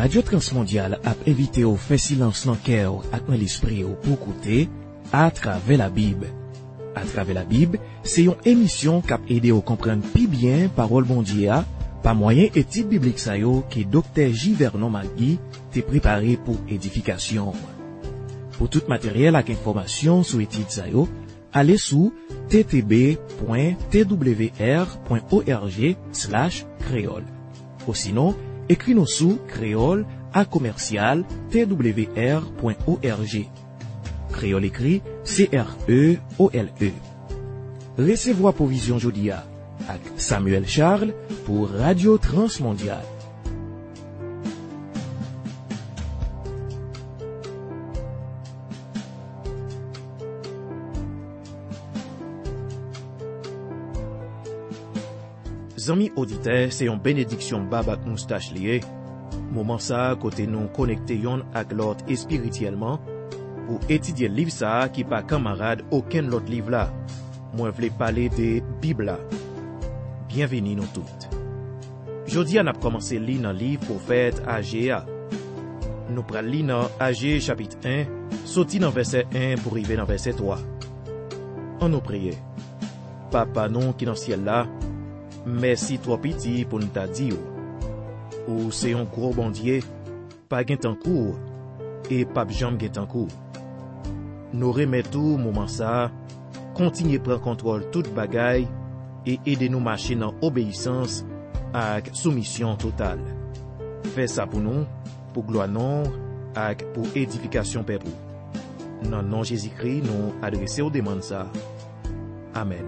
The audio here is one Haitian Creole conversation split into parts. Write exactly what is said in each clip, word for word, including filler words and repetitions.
Radio Transmondial a invité au fait silence dans cœur ak dans l'esprit pour écouter à travers la Bible. À travers la Bible, c'est une émission qui a aidé à comprendre plus bien parole bon Dieu par moyen étude biblique sa yo que docteur J. Vernon Magui t'est préparé pour édification. Pour tout matériel ak information sur étude sa yo, allez sur t t b point t w r point org slash créole. Ou sinon, écris-nous sous créole à commercial t w r point org. Créole écrit C R E O L E. Recevoir provision jodia avec Samuel Charles pour Radio Transmondial. Zami auditeur, c'est une bénédiction babak moustache lié. Moment ça, côté nous connecté yon ak l'autre spirituellement, pour étudier livre ça qui pas camarade aucun autre livre là. Moi vle parler de Bible là. Bienvenue nous toutes. Jodi on a commencé lire dans livre prophète Agé. Nous pral lire dans Agé chapitre un, sorti dans verset un pour arriver dans verset trois. On nous prie. Papa non qui dans ciel là, merci trop petit pour nous t'a dit ou c'est un gros bon Dieu, pas gen tan court et pas jambe gen tan court. Nous remettons moment ça, continuez prendre contrôle toute bagaille et aidez-nous marcher dans obéissance avec soumission totale. Faites ça pour nous, pour gloire non, avec pour édification peuple. Dans nom Jésus-Christ, nous adresser aux demandes ça. Amen.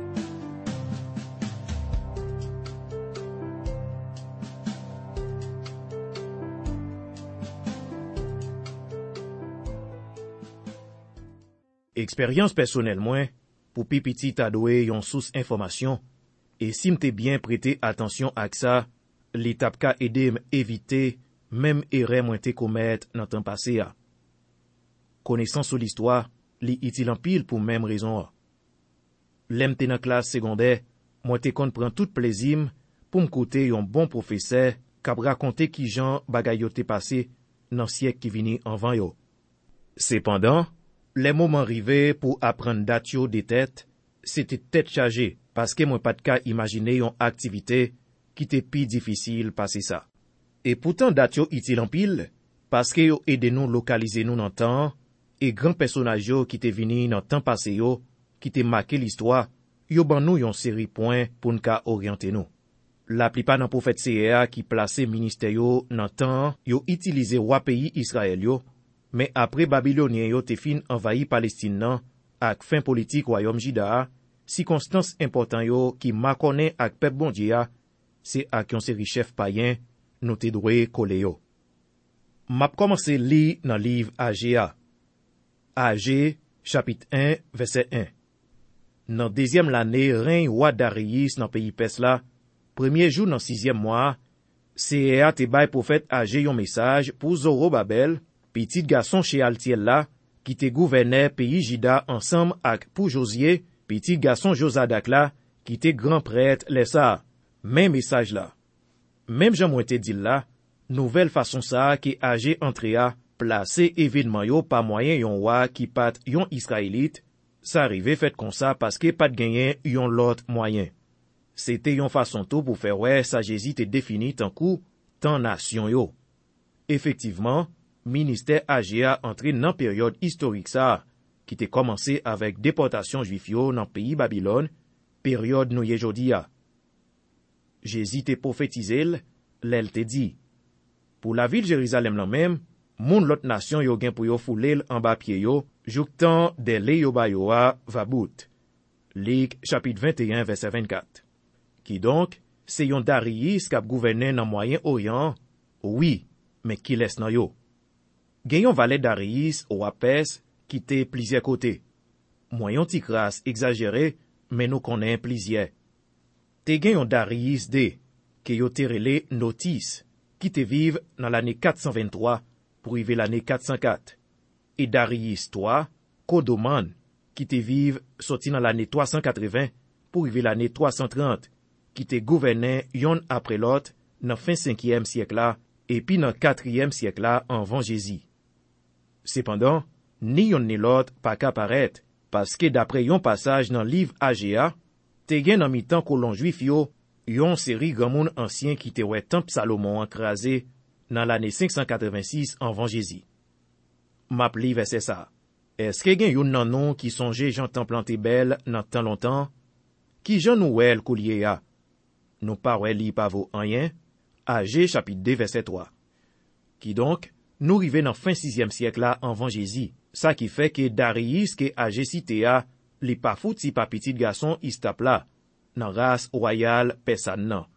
Expérience personnelle moins, pour pi petit ta doué yon source information, et si m'te bien prêté attention à ça, l'étape ka aider m'éviter même erreur moins te commettre dans temps passé a. Connaissance sur l'histoire, li utile en pile pour même raison. L'em te dans classe secondaire, moi te kon prend tout plaisir pour m'écouter yon bon professeur k'ap raconter qui jan bagay yo te passé dans siècle qui vini avant yo. Cependant, les moments arrivés pour apprendre date yo des têtes, c'était tête chargée, parce que moi pas de cas imaginer une activité qui était plus difficile passer ça. Et pourtant date yo utile en pile, parce que yo aide nous localiser nous dans temps, et grand personnage yo qui te vini dans temps passé yo, qui te marqué l'histoire, yo ban nous yon série point pour nous ka orienter nous. La plupart dans prophète C R qui placé ministère yo dans temps, yo utilisé roi pays Israël yo, mais après Babylonien yo te fin envahi Palestine nan, ak fin politique royaume Juda, circonstance important yo qui makone ak peuple bon Dieu, c'est ak yon série chef païen, nou te doué kole yo. Map commencé li dans livre Agé. Agé, chapitre un, verset un. Dans deuxième l'année, règne roi Darius dans pays Perse là, premier jour dans sixième mois, C R te bay prophète Agé yon message pour Zorobabel, petit garçon chez Altiel là, qui te gouvernait pays Juda ensemble avec pour Josué, petit garçon Josadak là, qui te grand prêtre Lessa. Même message là. Même Jean te dit là, nouvelle façon ça qui Agé entréa, placer événement yo par moyen yon roi qui pat yon Israélite, ça arrivé fait comme ça parce que pas de gagner yon l'autre moyen. C'était yon façon tout pour faire ouais ça Jésus te défini tant coup, tant nation yo. Effectivement, ministère Agé a entré dans période historique ça, qui t'est commencé avec déportation juif yo dans pays Babylone, période nou ye jodi a. Jésus t'est prophétisé, l'el te dit, pour la ville Jérusalem là même, moun l'autre nation yo gen pou yo foulel en bas pied yo, jouktan de le yo ba yo a va bout. Luc chapitre vingt et un verset vingt-quatre. Qui donc, c'est yon Darius k'ap gouverne dans Moyen-Orient, oui, mais qui laisse nan yo. Gen yon valet Darius ou Perse qui te plusieurs côtés. Moyen ti crasse exagéré, mais nous connaît plusieurs. Te gen yon Darius de, que yo te rele Notis, qui te vive dans l'année quatre cent vingt-trois pour arriver l'année quatre cent quatre. Et Darius trois, Kodoman, qui te vive sorti dans l'année trois cent quatre-vingts pour arriver l'année trois cent trente, qui te gouvernait yon après l'autre dans fin cinquième siècle là, epi nan quatrième siècle la anvan Jésus. Cependant, ni yon ni lot pa ka paret, paske dapre yon passage nan liv Agea, te gen nan mitan kolon juif yo, yon seri gamoun ansyen ki te wè temple Salomon ankrase nan l'année cinq cent quatre-vingt-six anvan Jésus. Map li verset sa. Eske gen yon nan non ki sonje jan temple ante bel nan tan lontan? Ki jan nou wèl kou liye ya? Nou pa wè li pa vo anyen? Agé chapitre deux verset trois. Ki donk, nou rive nan fin sixième siècle la anvan Jésus, sa ki fe ke Darius ke Agé cite ya, li pa fout si pa petit gason istap la, nan ras royal pesan nan.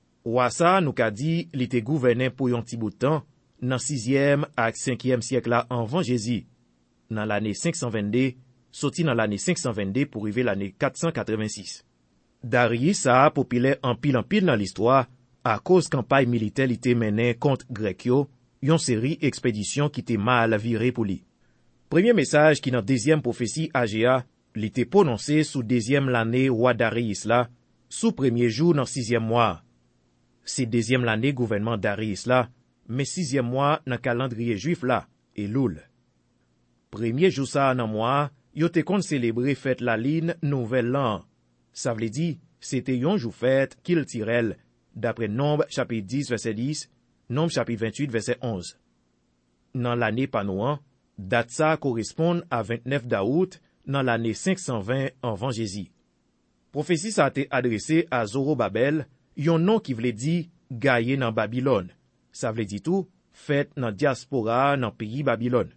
Wasa nou ka di li te gouvenen pou yon ti boutan, nan sixième ak cinquième siècle la anvan Jésus, nan l'année cinq cent vingt-deux, soti nan l'année cinq cent vingt-deux pour rive l'année quatre cent quatre-vingt-six. Darius sa popile en pile en pile nan l'histoire, a cause kampay militaire li te menen kont grek yo, yon seri ekspedisyon ki te mal vire pou li. Premier mesaj ki nan deuxième prophétie Agea, li te prononse sou deuxième l'année roi Darius la, sou premier jou nan sixième mois. Se deuxième l'année gouvernement Darius la, mais sixième mois nan calendrier juif la, Elul. Premier jou sa nan mois, yo te kon celebre fête la lin nouvel lan. Sa vle di, se te yon jou fête kil tirel, d'après Nombre chapitre dix verset dix, Nombre chapitre vingt-huit verset onze. Nan l'année panouan, date sa correspond à vingt-neuf d'août nan l'année cinq cent vingt anvan Jésus. Prophétie sa te adressé à Zorobabel, yon nom ki vle di gaye nan Babylone. Sa vle di tou, fête nan diaspora nan pays Babylone.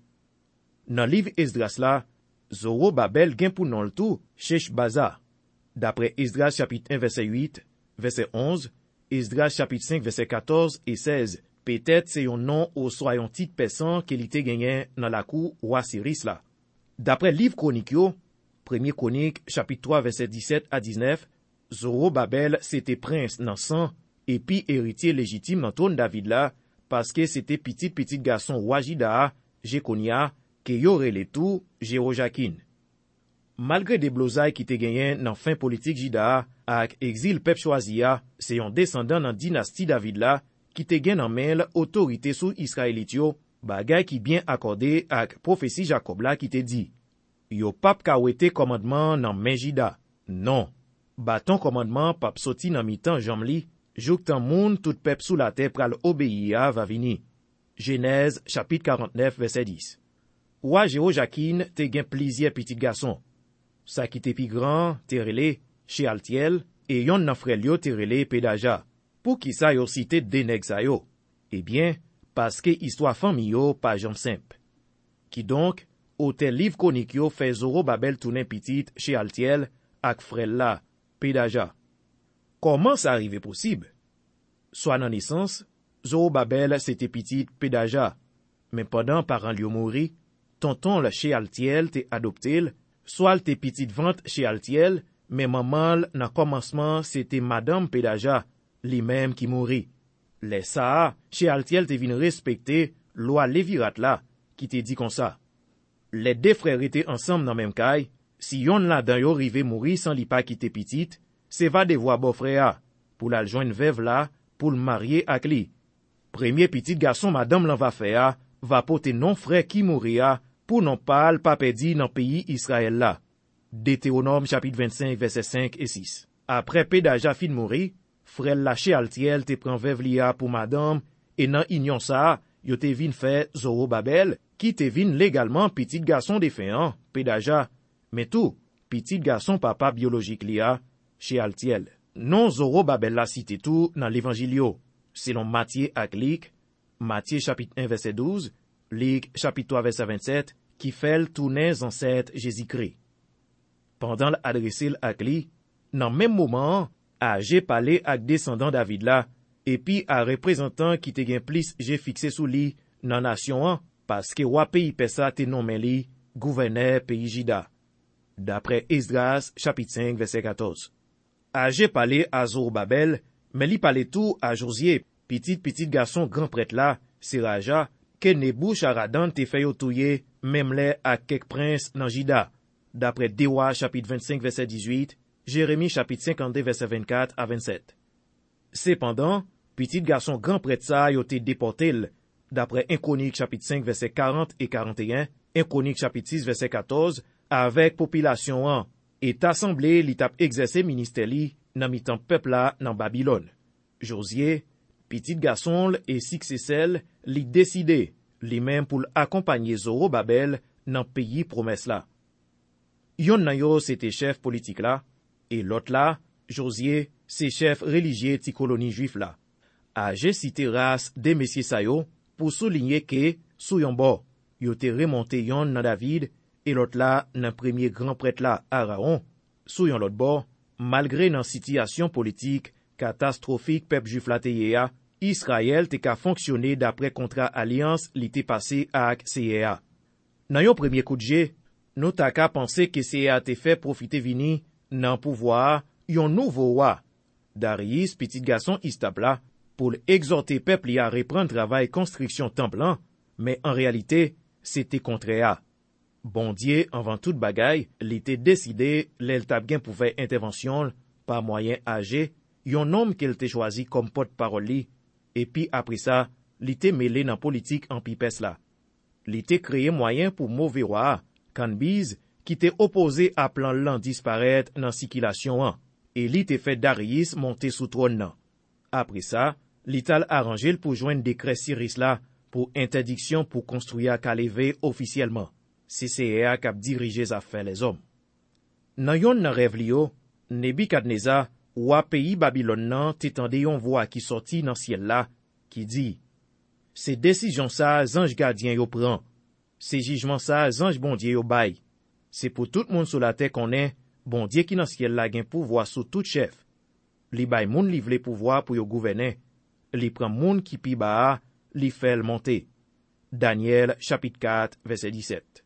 Nan liv Esdras la, Zorobabel gen pou nan l'tou Sheshbaza. D'après Esdras chapitre un verset huit, verset onze, Esdras chapitre cinq verset quatorze et seize, peut-être c'est yon nom ou soyon tit pesan ke li te genyen nan la kou roi Cyrus la. D'après liv Kronik yo, premier Kronik chapitre trois verset dix-sept à dix-neuf, Zorobabel c'était prince nan san, et puis héritier légitime nan trône David la, paske c'était petit petit garçon roi Jida, Jekonia, ke yo rele tou Jerojakin. Malgré de blozay ki te genyen nan fin politik Jida, ak exil pep choisiya, se yon descendant nan dinasti David la, ki te gen nan men l'autorite sou Israelit yo, bagay ki bien akorde ak profesi Jacob la ki te di. Yo pap ka wete komandman nan men Jida. Non, baton komandman pap soti nan mitan jam li, jouk tan moun tout pep sou la te pral obéiya va vini. Genèse chapitre quarante-neuf verset dix. Roi Jehojakin te gen plizye petit gason. Sa ki te pi gran, te rele, Shealtiel, e yon nan frel yo te rele Pedaja. Pou ki sa yo cite denek sa yo? Ebyen, paske histwa fami yo pa jom semp. Ki donk, ou te liv konik yo fe Zorobabel tounen pitit Shealtiel ak frel la, Pedaja. Koman sa arrive posib? Soa nan nisans, Zorobabel se te pitit Pedaja, men padan paran li yo mouri, tonton la Shealtiel te adoptel, soal te pitit vant Shealtiel, men mamal nan komansman se te Madame Pedaja, li menm ki mouri. Le sa, Shealtiel te vin respekte loi Levirat la, ki te di kon sa. Le de frère ete ansam nan menm kay, si yon la dan yo rive mouri san li pa ki te pitit, se va devwa bo frère, pou la joine vev la, pou l marye ak li. Premier pitit garçon Madame lan va fea, va pote non frère ki mouri a, pou non pal pa pedi nan peyi Israël la. Deutéronome chapitre vingt-cinq verset cinq et six. Après Pedaja fin mouri, frère la Shealtiel te pran vev liya pou madame, et nan inyon sa, yo te vin fe Zorobabel, ki te vin legalman petit garçon defeyan, Pedaja, mais tout, petit garçon papa biologik liya, Shealtiel. Non Zorobabel la cite tout nan l'évangilio, selon Matthieu ak Luc, Matthieu chapitre un verset douze, Luc chapitre trois verset vingt-sept, qui fait tourner ancêtre Jésus-Christ. Pendant l'adresse ak li, nan même moment, Agé parlé ak descendant David la, et puis à représentant qui te gen plis j'ai fixé sous li nan nation an, parce que roi pays Pesa te nommé li, gouverneur pays Jida. D'après Esdras chapitre cinq verset quatorze. Agé parlé à Zorobabel, mais li parlé tout à Josué, petit petit garçon grand prêtre là, Seraja, que Neboucharadan te fait otouye, même les à quelques princes nan Jida. D'après Dewa chapitre vingt-cinq verset dix-huit, Jérémie chapitre cinquante-deux verset vingt-quatre à vingt-sept. Cependant, Petit garçon grand prêtre ça yo te déporté d'après un Chronique chapitre cinq verset quarante et quarante et un, un Chronique chapitre six verset quatorze, avec population an, et assemblée li tap exercer ministère li nan mitan peuple la nan Babylone. Josué, petit garçon et successel li décidé li même pour accompagner Zorobabel nan pays promesse la. Yon nan yo c'était chef politique là, et l'autre là, Josué, c'est chef religieux ti colonie juif là. Agé cité race des messieurs sa yo pour souligner que sous yon bord, yo te remonté yon nan David et l'autre là nan premier grand prêtre là Aaron. Sous yon l'autre bord, malgré nan situation politique catastrophique peuple juif la te yea, Israël te ka fonctionné d'après contrat alliance li te passé ak C E A. Nan yon premier coup de jet, nou ta ka pensé que C E A te fait profiter vini nan pouvoir yon nouveau roi. Darius, petit garçon istapla, pour exhorter peuple à reprendre travail construction temple, mais en réalité, c'était contraire. Bon Dieu, avant toute bagaille, l'était décidé, l'el tap gen pou fè intervention, par moyen âgé, yon homme qu'elle te choisi comme porte-parole li, et puis après ça, l'était mêlé dans politique en pipes là. L'était créé moyen pour mauvais roi, Canbise, qui t'est opposé à plan l'an disparaître dans circulation an, et l'était fait Darius monter sous trône nan. Après ça, l'Ital arrangé pour joindre décret Cyrus là pour interdiction pour construire qu'à lever officiellement. C'est C E A qui a dirigé les affaires les hommes. Nan yon nan rêve li yo, Nebukadnezar, roi pays Babylone nan t'étendé yon voix qui sorti dans ciel là, qui dit, c'est décision ça ange gardien yo prend, c'est jugement ça ange bon Dieu yo bay. C'est pour tout monde sur la terre qu'on est, bon Dieu qui dans ciel là gen pouvoir sur tout chef. Li bay moun li vle pouvoir pour yo gouverner. Li prend moun qui pi ba, li fait monter. Daniel chapitre quatre verset dix-sept.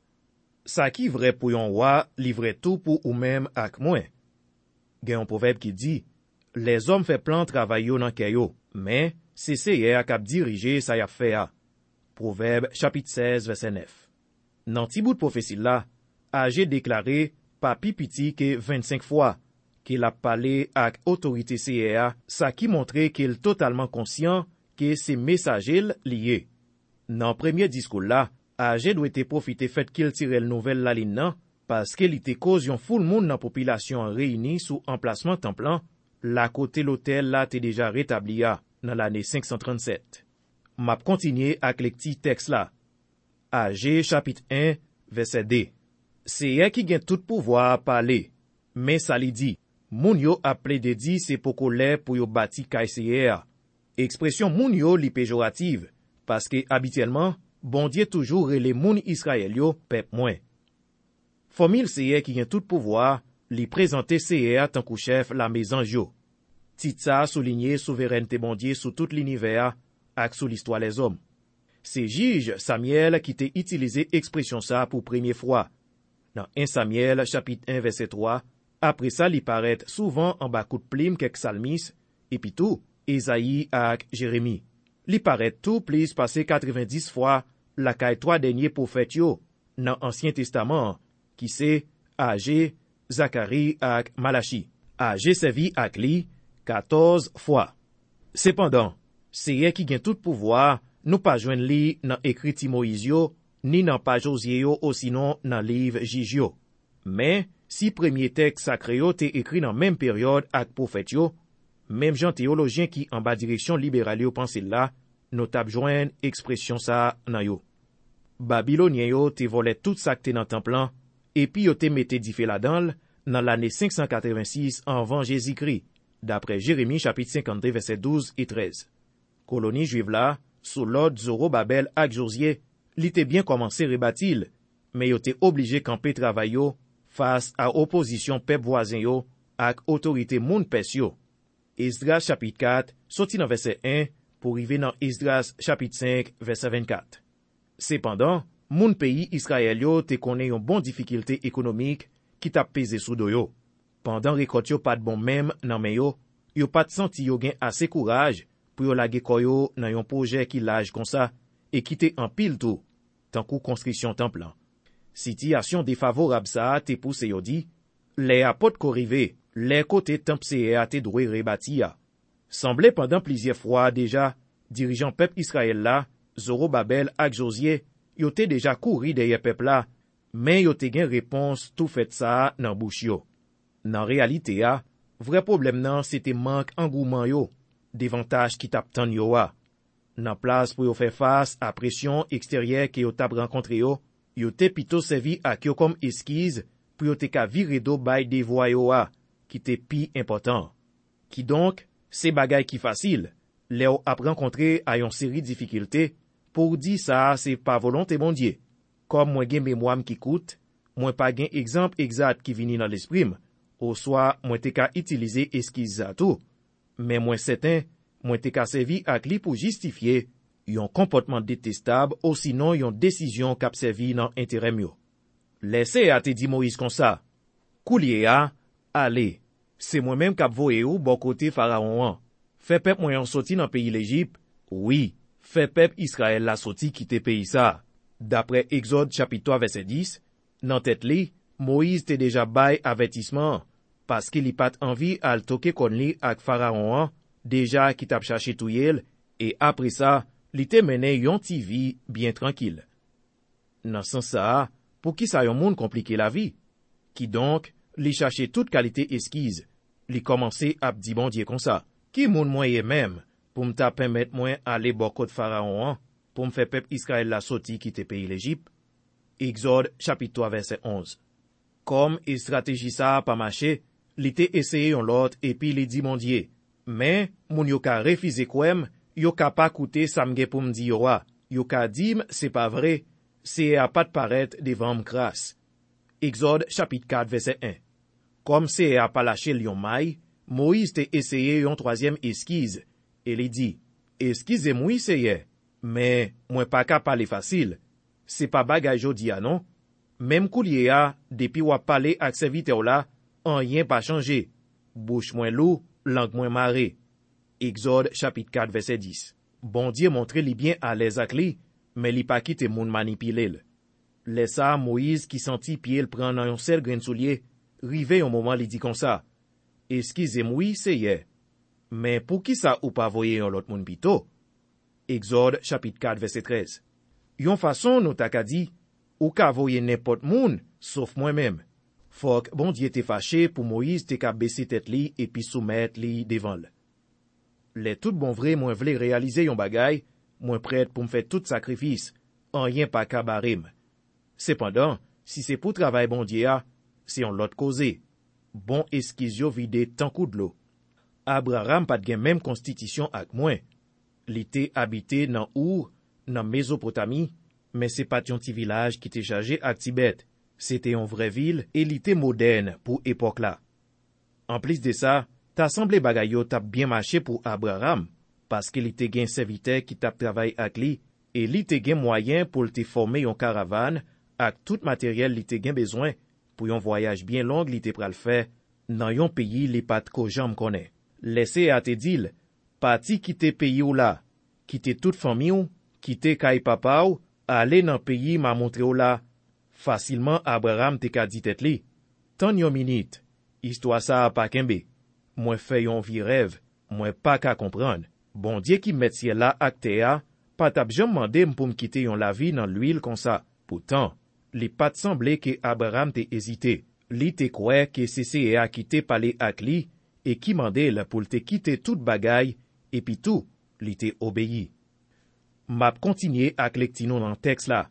Ça qui vrai pour yon roi, li vrai tout pour ou même ak moi. Gen yon proverbe qui dit, les hommes fait plan travail yo nan kè yo, mais c'est C E A k'ap dirige sa y a fait a. Proverbe chapitre seize verset neuf. Nan ti bout prophétie là, Agé déclaré pa pi piti que vingt-cinq fois qu'il a parlé ak autorité C E A, ça qui montrait qu'il totalement conscient que c'est messager lié. Nan premier discours là, Agé doit te profiter fait qu'il tire le nouvelle la ligne nan, parce qu'il était cause yon foule moun nan population réunie sous emplacement templan, la côté l'hôtel là te déjà rétabli a, dans l'année cinq cent trente-sept. M'a continué ak les petits textes là. Agé chapitre un, verset deux. C'est yé qui gen tout pouvoir parler, mais ça li dit, moun yo appelé de di c'est pour colère pour yo bâti kay C E A. Expression moun yo li péjorative, parce que habituellement, bon Dieu toujours relè moun Israël yo pep moins. Formule C E A qui gen tout pouvoir, li présenter C E A tant kou chef la maison yo. Titsa souligné souveraineté bon Dieu sous tout l'univers, ak sous l'histoire les hommes. C'est juge Samuel qui t'est utilisé expression ça pour première fois. Dans un Samuel chapitre un verset trois, après ça li paraît souvent en bas coup de plume quelques salmis, et puis tout, Esaïe ak Jérémie. Li paraît tout plus passé quatre-vingt-dix fois la caille trois derniers prophètes yo, dans Ancien Testament, qui c'est Agé, Zacharie ak Malachi. Agé servi ak li quatorze fois. Cependant, c'est yé qui gen tout pouvoir, nous pas joindre li dans écrit Timoïse yo, ni nan pa Josie yo ou sinon nan livre Juge yo. Mais, si premier texte sacré yo te écrit dans même période ak prophète yo, même gens théologiens qui en bas direction libérale yo pense là, nous tap joindre expression ça nan yo. Babylonien yo te volé tout ça que te nan temple, et puis yo te mette di fè la dans dans l'année cinq cent quatre-vingt-six avant Jésus-Christ, d'après Jérémie chapitre cinquante-deux verset douze et treize. Colonie juive là, sous l'ordre Zorobabel ak Josué, li te bien commencé rebâtil, mais yo te obligé camper travail yo face à opposition peuple voisin yo ak autorité moun pes yo. Esdras chapitre quatre, sorti dans verset un, pour arriver dans Esdras chapitre cinq, verset vingt-quatre. Cependant, moun pays Israël yo te connaît yon bon difficulté économique qui t'a pesé sous do yo. Pendant récolte yo pas de bon même nan men yo, yo pas de senti yo gen assez courage pour yo lage koyo nan yon projet qui lage comme ça, et qui te en pile tout, tant kou construction temple. Situation défavorable ça te pousse yo di, les apôtres ko rive, les côté temple C E A te droit rebâti ya. Semblait pendant plusieurs fois déjà, dirigeant peuple Israël là, Zorobabel ak Josué, yo te déjà couru derrière peuple là, mais yo te gen réponse tout fait ça nan bouche yo. Nan réalité a, vrai problème nan c'était manque engouement yo, davantage qui tap tan yo a. Nan place pour yo faire face à pression extérieure que yo tap rencontré yo, yo te plutôt servi ak yo comme esquisse pour yo te ka vire do bay des voix yo a, qui te pi important. Qui donc, c'est bagay qui facile, le yo ap rencontré à yon série difficulté, pour dire ça c'est pas volonté bon Dieu. Comme moi gen mémoire qui coûte, moi pas gen exemple exact qui vini dans l'esprit, ou soit moi te ka utiliser esquisse za tout, mais moi certain, moi te ka servi ak li pour justifier yon comportement détestable ou sinon yon décision k'ap servi nan intérêt myo. Laissez a te di Moïse comme ça. Koulier a, allez, c'est moi-même k'ap voye ou bon côté Pharaon an. Fait peuple moi yon sorti dans pays l'Égypte, oui, fait peuple Israël la sorti quitter pays ça. D'après Exode chapitre trois verset dix, nan tête li, Moïse te déjà bay avertissement, parce qu'il y pat envie al toke kon li ak Pharaon an, déjà qui tap cherché touyel, et après ça, li te mené yon ti vie bien tranquille. Nan sens ça, pour qui ça yon moun compliqué la vie? Qui donc, li cherché toute qualité esquisse, li commencé ap di bon Dieu comme ça. Qui moun moyen même, pour m'ta permettre moi aller bokot Pharaon an, pour me faire peuple Israël la sorti qui te pays l'Égypte? Exode chapitre trois verset onze. Comme et stratégie ça pas marché, li te essayé yon lot et puis li di mon Dieu. Mais, moun yo ka refuse kwem, yo ka pa koute samge pou m'di yo wa. Yo ka dim, c'est pas vrai, c'est à pas de paraître devant m'kras. Exode chapitre quatre verset un. Comme c'est à pas lâcher lion maille, Moïse te essayé yon troisième esquisse, et li dit, excusez-moi seye, mais moi pas ka parler facile. C'est pas bagay jodi a non? Même koulier a, depuis wap parler ak serviteur la, an rien pas changé. Bouche moins lou, langue moins marée. Exode chapitre quatre verset dix. Bon Dieu montre li bien à l'aise ak li, mais li pa kite moun manipile l. Laissa Moïse qui senti pied l pran nan yon sel grain soulier, rive yon moment li di kon sa. Excusez-moi seye. Mais pour qui ça ou pas voyer yon lot moun pito? Exode chapitre quatre verset treize. Yon façon nou tak a di, ou ka voyer n'importe moun, sauf moi-même. Fok bon Dieu te fâché pour Moïse te ka baisser tête li et puis soumettre li devant l. Les tout bon vrai moi vle réaliser yon bagay, moi prête pour me faire tout sacrifice, en rien pas ka barim. Cependant, si c'est pour travail bon Dieu a, c'est on l'autre cause. Bon esquisse yo vide tant coup de l'eau. Abraham pat gen même constitution ak moi. Li te habité nan Our, nan Mésopotamie, mais c'est pas yon ti village qui te chargé ak Tibet. C'était une vraie ville et li te moderne pour époque là. En plus de ça, ta semblé bagay yo tap bien marché pour Abraham, parce que li te gen serviteur qui tap travail ak li, et li te gen moyen pour te former yon caravane ak tout matériel li te gen besoin pour yon voyage bien long li te pral faire nan yon pays li pat ko jam connaît. Laissez à te dil, parti quitter pays ou là, quitter toute famille ou, quitter kay papa ou, aller nan pays m'a montré ou là. Facilement Abraham te ka dit tête li. Tan yon minute, histoire ça a pa kembe. Moi fait yon vie rêve, moi pas ka comprendre. Bon Dieu qui met ciel là ak te a, pas tap jam mande m pou m quitter yon la vie dans l'huile comme ça. Pourtant, li pat semblé que Abraham te hésité. Li te croit que c'est c'est a qui te parler ak li, et qui mandé la pour te quitter toute bagaille, et puis tout, li te obéi. Map continuer ak lectino dans texte là.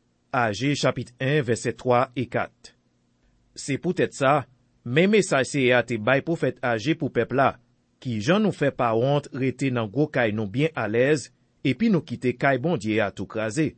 Agé chapitre un verset trois et quatre. C'est peut-être ça, même ça c'est à te bay prophète Agé pour peuple là, qui j'en nous fait pas honte rete nan gros kay nous bien à l'aise, et puis nous quitter kay bon Dieu à tout craser.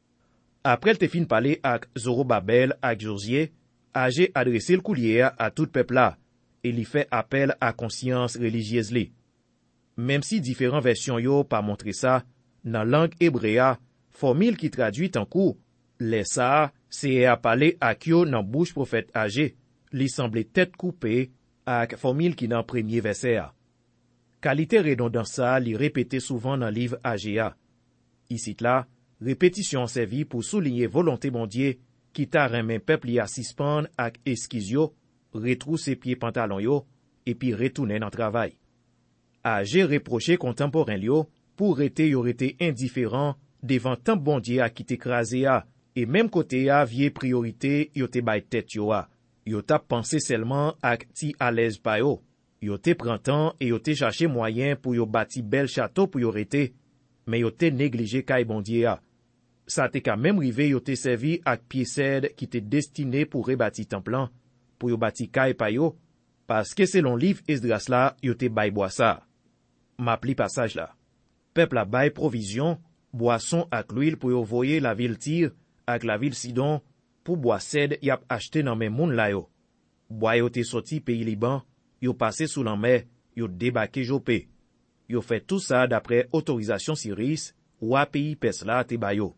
Après te fin parler ak Zorobabel ak Josué, Agé adressé le coulier à tout peuple là, et lui fait appel à conscience religieuse li. Même si différentes versions yo pas montré ça, dans langue hébraïa, formule qui traduit en cours, les ça, c'est à parler à yo dans bouche prophète Agé, li semble tête coupée, ak formule qui dans premier verset a. Qualité redondant ça, li répété souvent dans livre Agé a. Ici là, répétition servie pour souligner volonté bon Dieu, qui t'a remen peuple y a suspendre ak esquisse yo, retrousse pieds pantalon yo, et puis retourner dans travail. Age reproché contemporain yo pour rete yo rete indifférent devant tant bon Dieu a qui t'écrasé a, et même côté a vie priorité yo te bay tête yo a. Yo t'a pensé seulement ak ti à l'aise pa yo. Yo te prend temps et yo te cherché moyen pour yo bâti bel château pour yo rete, mais yo te négligé kay bon Dieu a. Ça te ka même rivé yo te servi ak pied qui te destiné pour rebâti temple pour yo bâti kay pa yo, parce que selon livre Esdras la yo te bay bois ça. M'appli passage là. Peuple a bay provision, boisson ak l'huile pour yo voyer la ville Tyr ak la ville Sidon pour bois cède y ap acheté dans men moun la yo. Bois yo te sorti pays Liban, yo passé sous la mer, yo débarqué Jopé. Yo fait tout ça d'après autorisation Cyrus, roi pays Persla te bayo.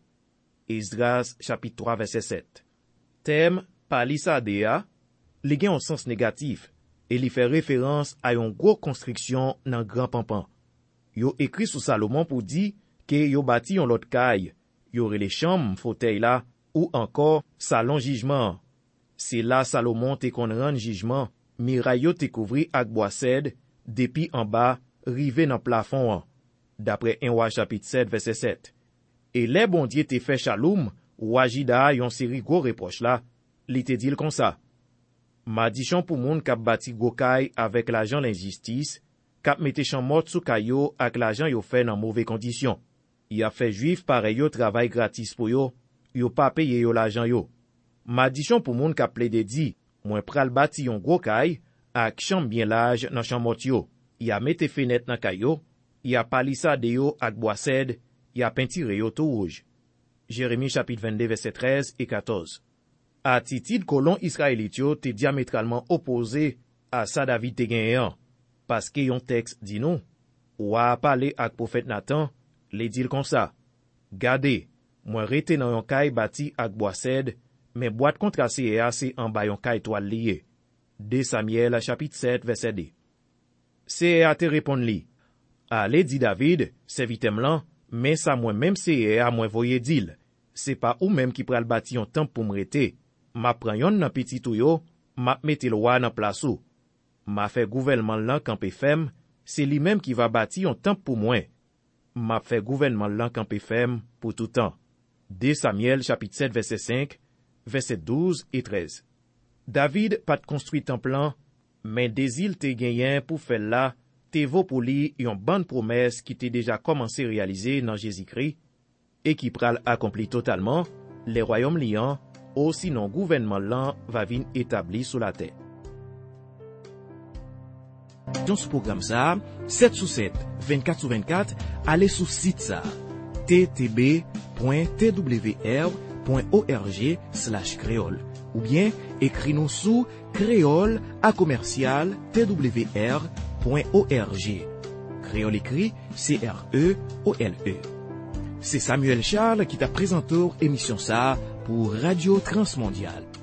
Esdras chapitre trois verset sept. Thème palisadea, li gen un sens négatif, et li fait référence à une gros construction dans grand pampan. Yo écrit sous Salomon pour dire que yo bâti yon lot kay, yo re les chambres, fauteuil là, ou encore salon jugement. C'est là Salomon te kon rend jugement, miraille yo te couvri ak bois cèdre, depuis en bas, rivé dans plafond an. D'après un roi chapitre sept verset sept. Et les bon Dieu te fait chaloum, roi Jida yon série gros reproche là, li te dit comme ça. Madichon pour moun kap bati gokay avec l'argent l'injustice, kap mette chan mort sou kayo ak l'argent yo fait dans mauvais conditions. Y a fait juif pareil yo travail gratis pour yo, yo pa paye yo l'argent yo. Madichon pour moun kap ple de di, mwen pral bati yon gokay ak chambre bien large nan chan mort yo. Y a mette fenêtre nan kayo, y a palissade yo ak bois cèdre, y a peinture yo tout rouge. Jérémie chapitre vingt-deux verset treize et quatorze. Attitude colon israélite yo te diamétralement opposé à ça David te genyen, parce que yon texte dit non. Ou a parlé ak prophète Nathan, les dit comme ça. Gade, moi rete nan yon kay bâti ak bois cèdre, mais boîte contrasé et assez en bas yon kay toile lié. deux Samuel chapitre sept verset deux. C'est à te répondre li. Allez dit David, servitem lan, mais ça moi même c'est à moi voyer dil. C'est pas ou même qui pral bâti yon temple pour m'rete. Ma pran yon nan petit ou yo, ma mette le roi nan place ou. Ma fait gouvernement lan campé ferme, c'est lui même qui va bâti yon temple pour moi. Ma fait gouvernement lan campé ferme pour tout temps. deux Samuel chapitre sept verset cinq, verset douze et treize. David pas de construit temple, mais des îles te genyen pour faire là, te vaut pour lui yon bonne promesse qui t'est déjà commencé réaliser dans Jésus-Christ, et qui pral accompli totalement, les royaumes liants, ou sinon gouvernement lan va vin établi sous la terre. Dans ce programme ça, sept sur sept, vingt-quatre sur vingt-quatre, allez sur site ça, t t b point t w r point org slash créole, ou bien écris-nous sous créole à commercial t w r point org. Créole écrit C R E O L E. C'est Samuel Charles qui t'a présenté l'émission ça pour Radio Transmondiale.